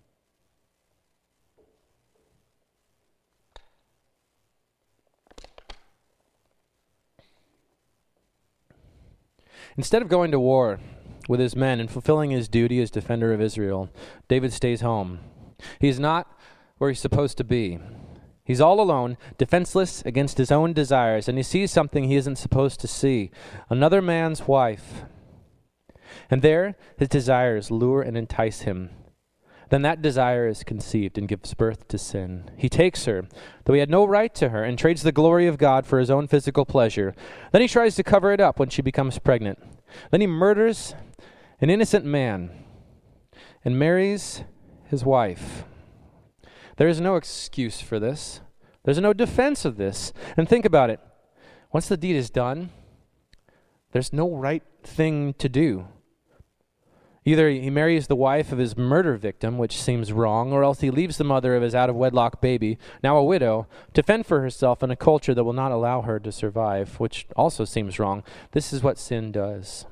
Instead of going to war with his men and fulfilling his duty as defender of Israel, David stays home. He's not where he's supposed to be. He's all alone, defenseless against his own desires, and he sees something he isn't supposed to see, another man's wife. And there his desires lure and entice him. Then that desire is conceived and gives birth to sin. He takes her, though he had no right to her, and trades the glory of God for his own physical pleasure. Then he tries to cover it up when she becomes pregnant. Then he murders an innocent man and marries his wife. There is no excuse for this. There's no defense of this. And think about it. Once the deed is done, there's no right thing to do. Either he marries the wife of his murder victim, which seems wrong, or else he leaves the mother of his out-of-wedlock baby, now a widow, to fend for herself in a culture that will not allow her to survive, which also seems wrong. This is what sin does.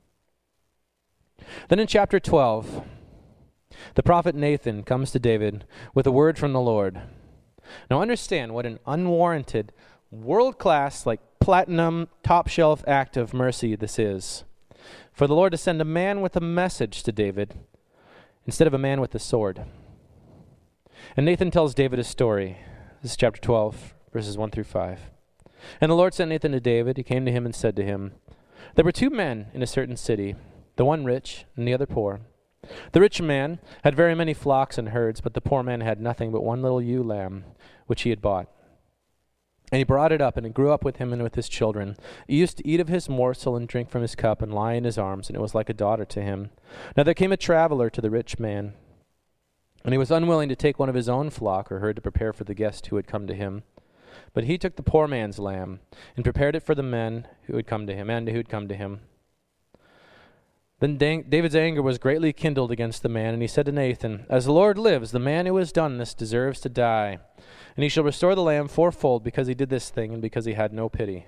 Then in chapter 12, the prophet Nathan comes to David with a word from the Lord. Now understand what an unwarranted, world-class, like platinum, top-shelf act of mercy this is. For the Lord to send a man with a message to David instead of a man with a sword. And Nathan tells David a story. This is chapter 12, verses 1 through 5. And the Lord sent Nathan to David. He came to him and said to him, there were two men in a certain city, the one rich and the other poor. The rich man had very many flocks and herds, but the poor man had nothing but one little ewe lamb, which he had bought. And he brought it up, and it grew up with him and with his children. He used to eat of his morsel and drink from his cup and lie in his arms, and it was like a daughter to him. Now there came a traveler to the rich man, and he was unwilling to take one of his own flock or herd to prepare for the guest who had come to him. But he took the poor man's lamb and prepared it for the men who had come to him. Then David's anger was greatly kindled against the man, and he said to Nathan, "As the Lord lives, the man who has done this deserves to die. And he shall restore the lamb fourfold because he did this thing and because he had no pity."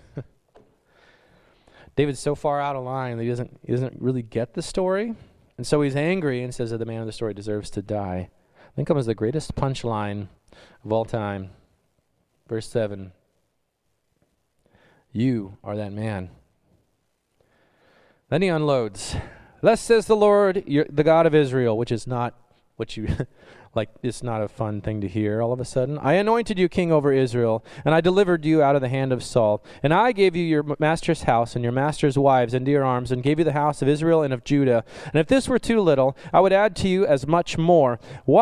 David's so far out of line that he doesn't really get the story. And so he's angry and says that the man of the story deserves to die. Then comes the greatest punchline of all time. Verse 7. "You are that man." Then he unloads. "Thus says the Lord, the God of Israel," which is not what you, it's not a fun thing to hear all of a sudden. "I anointed you king over Israel, and I delivered you out of the hand of Saul. And I gave you your master's house and your master's wives into your arms, and gave you the house of Israel and of Judah. And if this were too little, I would add to you as much more.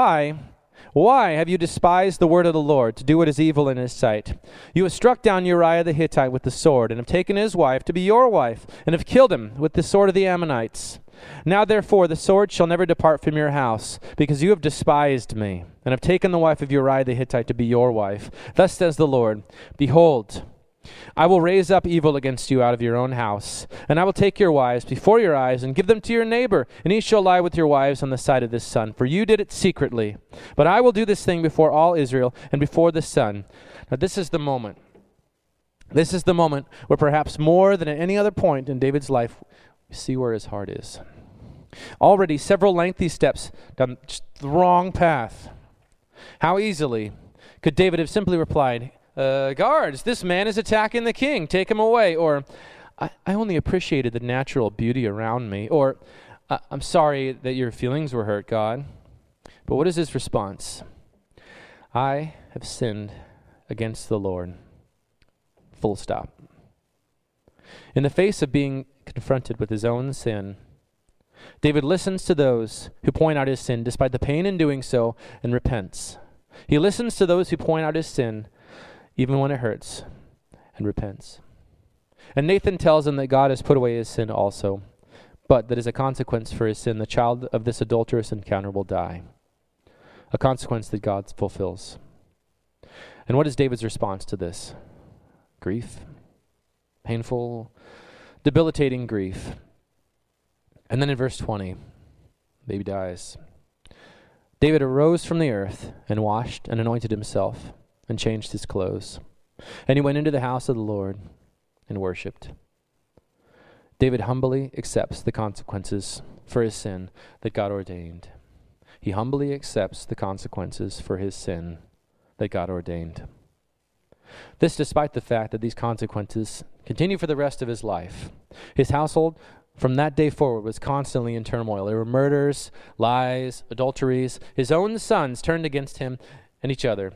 Why have you despised the word of the Lord, to do what is evil in his sight? You have struck down Uriah the Hittite with the sword, and have taken his wife to be your wife, and have killed him with the sword of the Ammonites. Now therefore the sword shall never depart from your house, because you have despised me, and have taken the wife of Uriah the Hittite to be your wife. Thus says the Lord, Behold, I will raise up evil against you out of your own house, and I will take your wives before your eyes and give them to your neighbor, and he shall lie with your wives on the side of this sun, for you did it secretly. But I will do this thing before all Israel and before the sun." Now this is the moment. This is the moment where perhaps more than at any other point in David's life, we see where his heart is. Already several lengthy steps down just the wrong path. How easily could David have simply replied, "Guards, this man is attacking the king. Take him away." Or, I only appreciated the natural beauty around me." Or, "I'm sorry that your feelings were hurt, God." But what is his response? "I have sinned against the Lord." Full stop. In the face of being confronted with his own sin, David listens to those who point out his sin despite the pain in doing so and repents. He listens to those who point out his sin even when it hurts, and repents. And Nathan tells him that God has put away his sin also, but that as a consequence for his sin, the child of this adulterous encounter will die. A consequence that God fulfills. And what is David's response to this? Grief. Painful, debilitating grief. And then in verse 20, baby dies. David arose from the earth and washed and anointed himself and changed his clothes. And he went into the house of the Lord and worshipped. David humbly accepts the consequences for his sin that God ordained. He humbly accepts the consequences for his sin that God ordained. This despite the fact that these consequences continue for the rest of his life. His household from that day forward was constantly in turmoil. There were murders, lies, adulteries. His own sons turned against him and each other.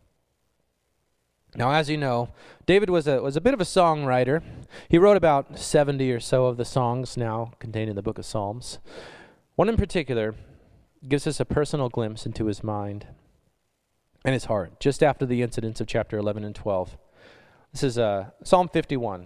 Now, as you know, David was a bit of a songwriter. He wrote about 70 or so of the songs now contained in the book of Psalms. One in particular gives us a personal glimpse into his mind and his heart, just after the incidents of chapter 11 and 12. This is Psalm 51.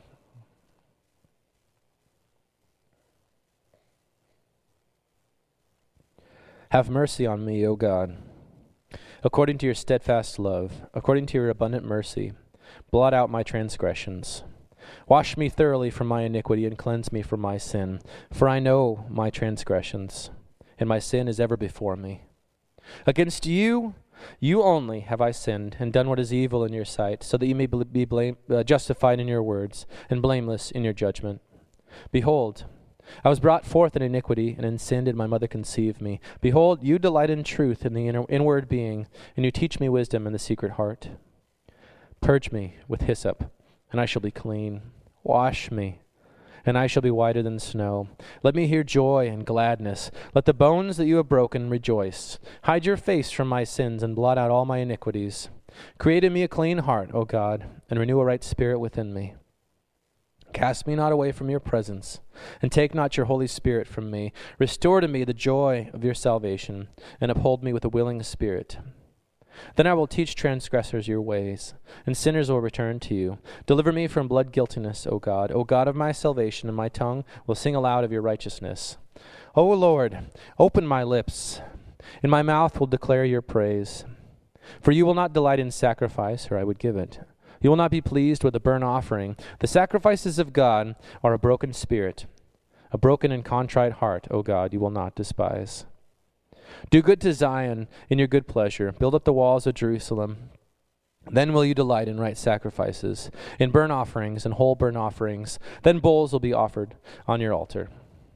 Have mercy on me, O God, according to your steadfast love, according to your abundant mercy. Blot out my transgressions. Wash me thoroughly from my iniquity and cleanse me from my sin. For I know my transgressions, and my sin is ever before me. Against you, you only have I sinned and done what is evil in your sight, so that you may be justified in your words and blameless in your judgment. Behold, I was brought forth in iniquity, and in sin did my mother conceive me. Behold, you delight in truth in the inward being, and you teach me wisdom in the secret heart. Purge me with hyssop, and I shall be clean. Wash me, and I shall be whiter than snow. Let me hear joy and gladness. Let the bones that you have broken rejoice. Hide your face from my sins, and blot out all my iniquities. Create in me a clean heart, O God, and renew a right spirit within me. Cast me not away from your presence, and take not your Holy Spirit from me. Restore to me the joy of your salvation, and uphold me with a willing spirit. Then I will teach transgressors your ways, and sinners will return to you. Deliver me from blood guiltiness, O God of my salvation, and my tongue will sing aloud of your righteousness. O Lord, open my lips, and my mouth will declare your praise. For you will not delight in sacrifice, or I would give it. You will not be pleased with a burnt offering. The sacrifices of God are a broken spirit. A broken and contrite heart, O God, you will not despise. Do good to Zion in your good pleasure. Build up the walls of Jerusalem. Then will you delight in right sacrifices, in burnt offerings and whole burnt offerings. Then bulls will be offered on your altar.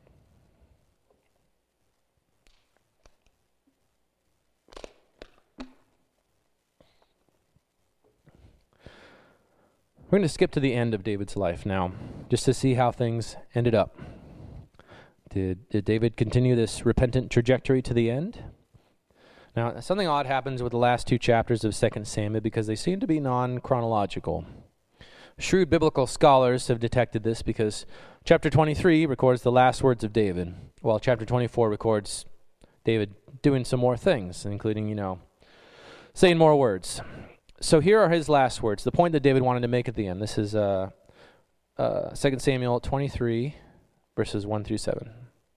We're going to skip to the end of David's life now, just to see how things ended up. Did David continue this repentant trajectory to the end? Now, something odd happens with the last two chapters of 2 Samuel because they seem to be non-chronological. Shrewd biblical scholars have detected this because chapter 23 records the last words of David, while chapter 24 records David doing some more things, including, saying more words. So here are his last words, the point that David wanted to make at the end. This is 2 Samuel 23, verses 1 through 7.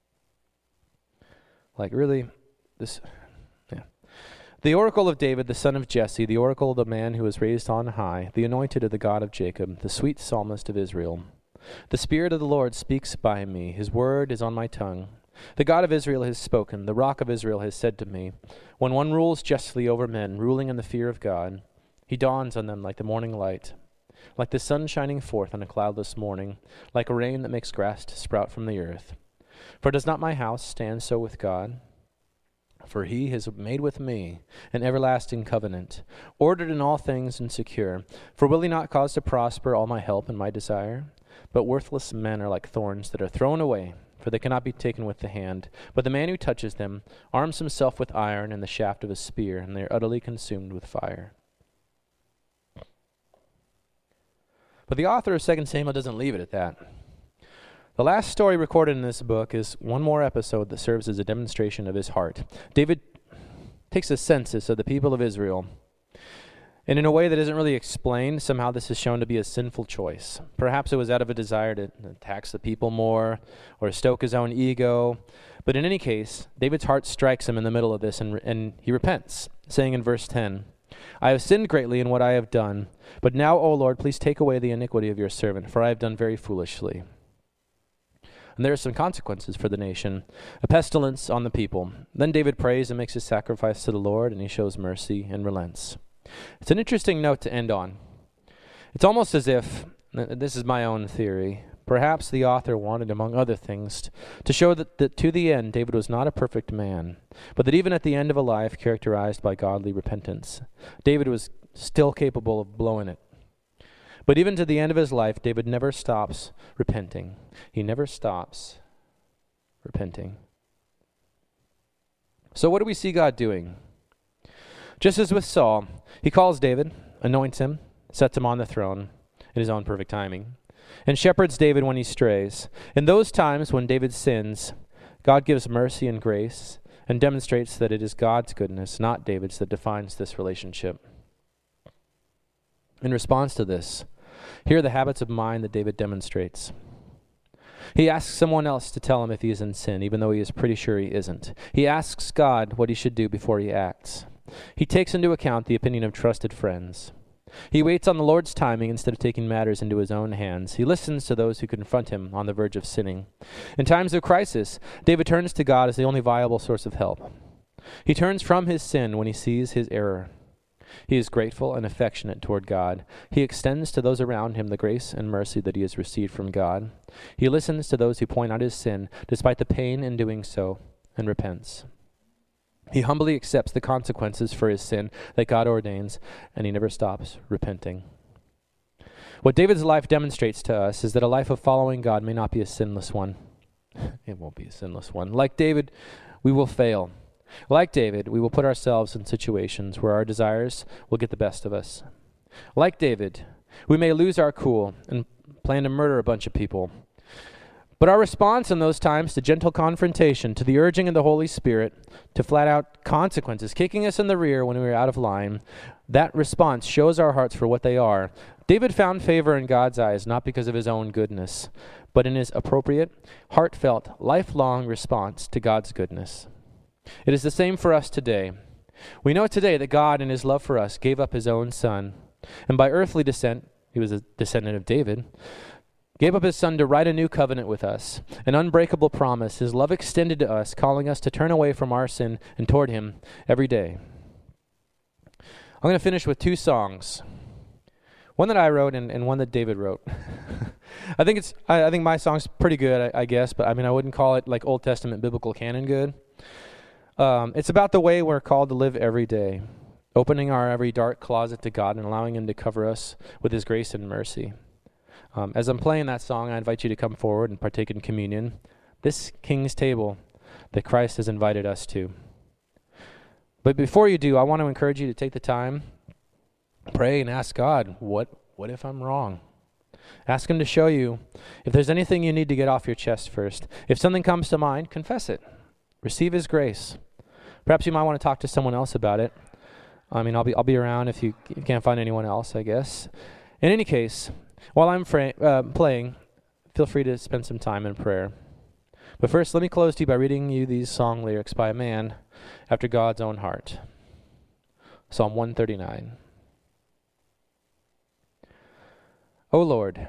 The oracle of David, the son of Jesse, the oracle of the man who was raised on high, the anointed of the God of Jacob, the sweet psalmist of Israel. The Spirit of the Lord speaks by me. His word is on my tongue. The God of Israel has spoken. The rock of Israel has said to me, when one rules justly over men, ruling in the fear of God, he dawns on them like the morning light, like the sun shining forth on a cloudless morning, like rain that makes grass to sprout from the earth. For does not my house stand so with God? For he has made with me an everlasting covenant, ordered in all things and secure. For will he not cause to prosper all my help and my desire? But worthless men are like thorns that are thrown away, for they cannot be taken with the hand. But the man who touches them arms himself with iron and the shaft of a spear, and they are utterly consumed with fire. But the author of 2 Samuel doesn't leave it at that. The last story recorded in this book is one more episode that serves as a demonstration of his heart. David takes a census of the people of Israel, and in a way that isn't really explained, somehow this is shown to be a sinful choice. Perhaps it was out of a desire to tax the people more or stoke his own ego. But in any case, David's heart strikes him in the middle of this, and he repents, saying in verse 10, I have sinned greatly in what I have done, but now, O Lord, please take away the iniquity of your servant, for I have done very foolishly. And there are some consequences for the nation, a pestilence on the people. Then David prays and makes his sacrifice to the Lord, and he shows mercy and relents. It's an interesting note to end on. It's almost as if, this is my own theory, perhaps the author wanted, among other things, to show that to the end David was not a perfect man, but that even at the end of a life characterized by godly repentance, David was still capable of blowing it. But even to the end of his life, David never stops repenting. He never stops repenting. So what do we see God doing? Just as with Saul, he calls David, anoints him, sets him on the throne in his own perfect timing, and shepherds David when he strays. In those times when David sins, God gives mercy and grace and demonstrates that it is God's goodness, not David's, that defines this relationship. In response to this, here are the habits of mind that David demonstrates. He asks someone else to tell him if he is in sin, even though he is pretty sure he isn't. He asks God what he should do before he acts. He takes into account the opinion of trusted friends. He waits on the Lord's timing instead of taking matters into his own hands. He listens to those who confront him on the verge of sinning. In times of crisis, David turns to God as the only viable source of help. He turns from his sin when he sees his error. He is grateful and affectionate toward God. He extends to those around him the grace and mercy that he has received from God. He listens to those who point out his sin, despite the pain in doing so, and repents. He humbly accepts the consequences for his sin that God ordains, and he never stops repenting. What David's life demonstrates to us is that a life of following God may not be a sinless one. It won't be a sinless one. Like David, we will fail. Like David, we will put ourselves in situations where our desires will get the best of us. Like David, we may lose our cool and planned to murder a bunch of people. But our response in those times to gentle confrontation, to the urging of the Holy Spirit, to flat-out consequences, kicking us in the rear when we were out of line, that response shows our hearts for what they are. David found favor in God's eyes, not because of his own goodness, but in his appropriate, heartfelt, lifelong response to God's goodness. It is the same for us today. We know today that God, in his love for us, gave up his own son, and by earthly descent, he was a descendant of David, gave up his son to write a new covenant with us, an unbreakable promise, his love extended to us, calling us to turn away from our sin and toward him every day. I'm going to finish with two songs, one that I wrote and one that David wrote. I think my song's pretty good, I guess, but I wouldn't call it like Old Testament biblical canon good. It's about the way we're called to live every day, opening our every dark closet to God and allowing him to cover us with his grace and mercy. As I'm playing that song, I invite you to come forward and partake in communion, this King's table that Christ has invited us to. But before you do, I want to encourage you to take the time, pray and ask God, what if I'm wrong? Ask him to show you if there's anything you need to get off your chest first. If something comes to mind, confess it. Receive his grace. Perhaps you might want to talk to someone else about it. I'll be around if you can't find anyone else, I guess. In any case, while I'm playing, feel free to spend some time in prayer. But first, let me close to you by reading you these song lyrics by a man after God's own heart. Psalm 139. O Lord,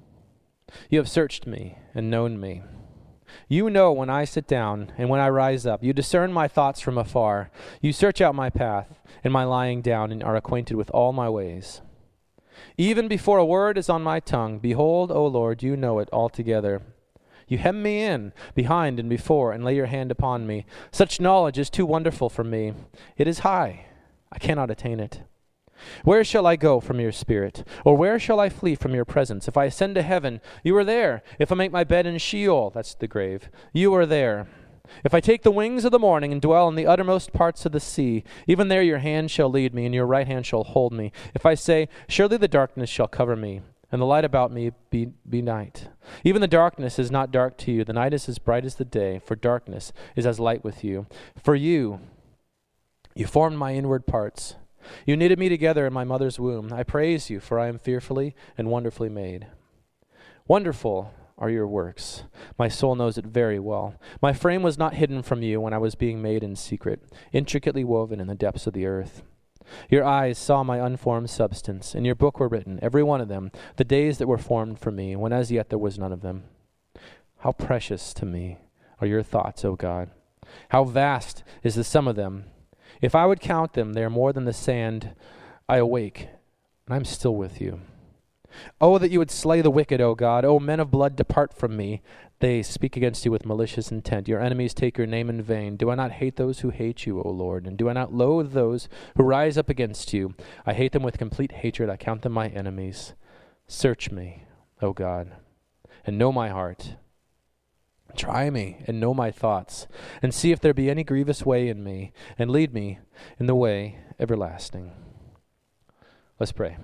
you have searched me and known me. You know when I sit down and when I rise up. You discern my thoughts from afar. You search out my path and my lying down and are acquainted with all my ways. Even before a word is on my tongue, behold, O Lord, you know it altogether. You hem me in, behind and before, and lay your hand upon me. Such knowledge is too wonderful for me. It is high. I cannot attain it. Where shall I go from your spirit? Or where shall I flee from your presence? If I ascend to heaven, you are there. If I make my bed in Sheol, that's the grave, you are there. If I take the wings of the morning and dwell in the uttermost parts of the sea, even there your hand shall lead me, and your right hand shall hold me. If I say, surely the darkness shall cover me, and the light about me be night. Even the darkness is not dark to you. The night is as bright as the day, for darkness is as light with you. For you formed my inward parts. You knitted me together in my mother's womb. I praise you, for I am fearfully and wonderfully made. Wonderful are your works. My soul knows it very well. My frame was not hidden from you when I was being made in secret, intricately woven in the depths of the earth. Your eyes saw my unformed substance. In your book were written, every one of them, the days that were formed for me, when as yet there was none of them. How precious to me are your thoughts, O God. How vast is the sum of them. If I would count them, they are more than the sand. I awake, and I'm still with you. Oh, that you would slay the wicked, O God. O men of blood, depart from me. They speak against you with malicious intent. Your enemies take your name in vain. Do I not hate those who hate you, O Lord? And do I not loathe those who rise up against you? I hate them with complete hatred. I count them my enemies. Search me, O God, and know my heart. Try me and know my thoughts, and see if there be any grievous way in me, and lead me in the way everlasting. Let's pray.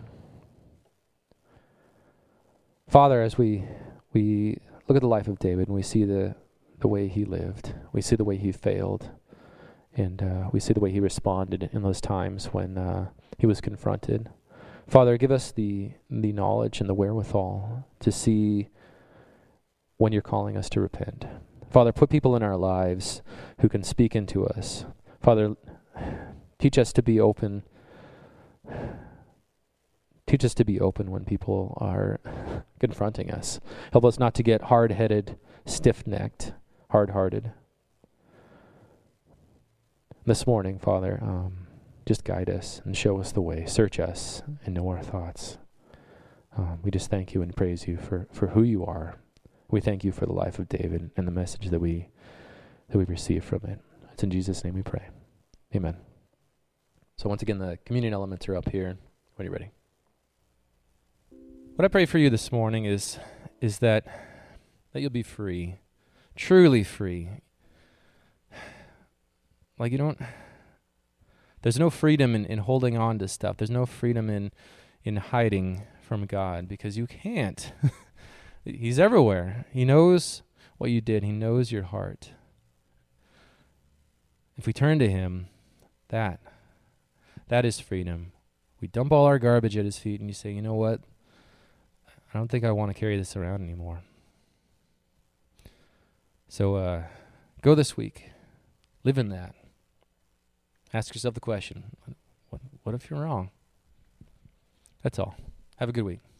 Father, as we look at the life of David and we see the way he lived, we see the way he failed, and we see the way he responded in those times when he was confronted. Father, give us the knowledge and the wherewithal to see when you're calling us to repent. Father, put people in our lives who can speak into us. Father, teach us to be open. Teach us to be open when people are confronting us. Help us not to get hard-headed, stiff-necked, hard-hearted. This morning, Father, just guide us and show us the way. Search us and know our thoughts. We just thank you and praise you for who you are. We thank you for the life of David and the message that we receive from it. It's in Jesus' name we pray. Amen. So once again, the communion elements are up here. When you're ready. What I pray for you this morning is that you'll be free, truly free. Like there's no freedom in holding on to stuff. There's no freedom in hiding from God, because you can't. He's everywhere. He knows what you did. He knows your heart. If we turn to him, that is freedom. We dump all our garbage at his feet and you say, you know what? I don't think I want to carry this around anymore. So go this week. Live in that. Ask yourself the question, what if you're wrong? That's all. Have a good week.